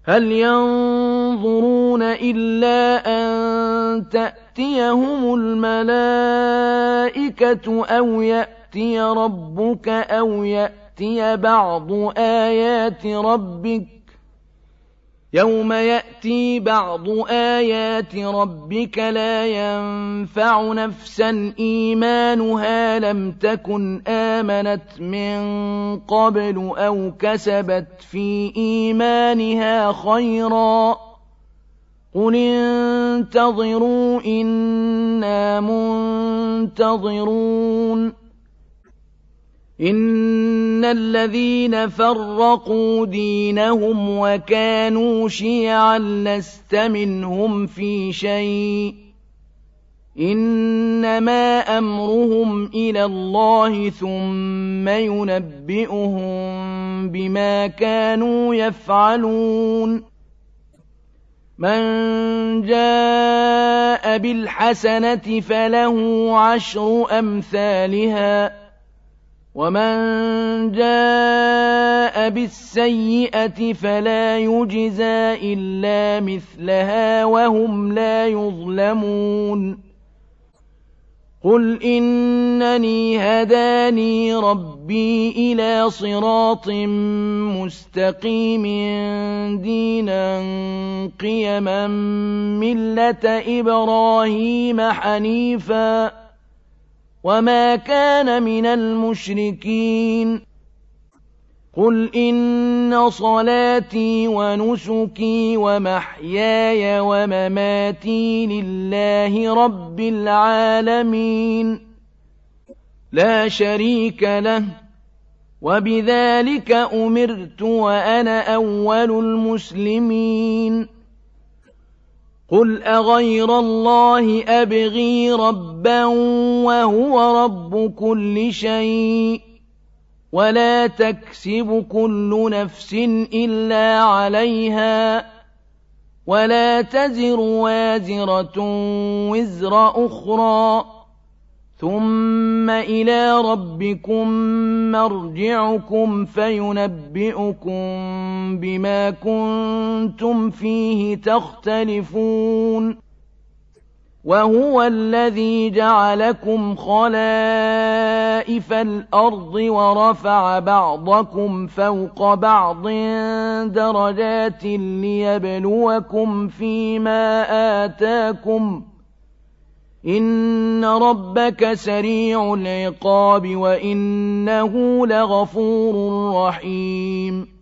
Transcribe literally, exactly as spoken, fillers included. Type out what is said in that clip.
هل ينظرون إلا أن تأتيهم الملائكة أو يأتي ربك أو يأتي بعض آيات ربك يوم يأتي بعض آيات ربك لا ينفع نفسا إيمانها لم تكن آمنت من قبل أو كسبت في إيمانها خيرا قل انتظروا إنا منتظرون إن الذين فرقوا دينهم وكانوا شيعا لست منهم في شيء إنما أمرهم إلى الله ثم ينبئهم بما كانوا يفعلون من جاء بالحسنة فله عشر أمثالها ومن جاء بالسيئة فلا يجزى إلا مثلها وهم لا يظلمون قل إنني هداني ربي إلى صراط مستقيم دينا قيما ملة إبراهيم حنيفا وما كان من المشركين قل إن صلاتي ونسكي ومحياي ومماتي لله رب العالمين لا شريك له وبذلك أمرت وأنا أول المسلمين قل أغير الله أبغي ربا وهو رب كل شيء ولا تكسب كل نفس إلا عليها ولا تزر وازرة وزر أخرى ثم إلى ربكم مرجعكم فينبئكم بما كنتم فيه تختلفون وهو الذي جعلكم خلائف الأرض ورفع بعضكم فوق بعض درجات ليبلوكم فيما آتاكم إن ربك سريع العقاب وإنه لغفور رحيم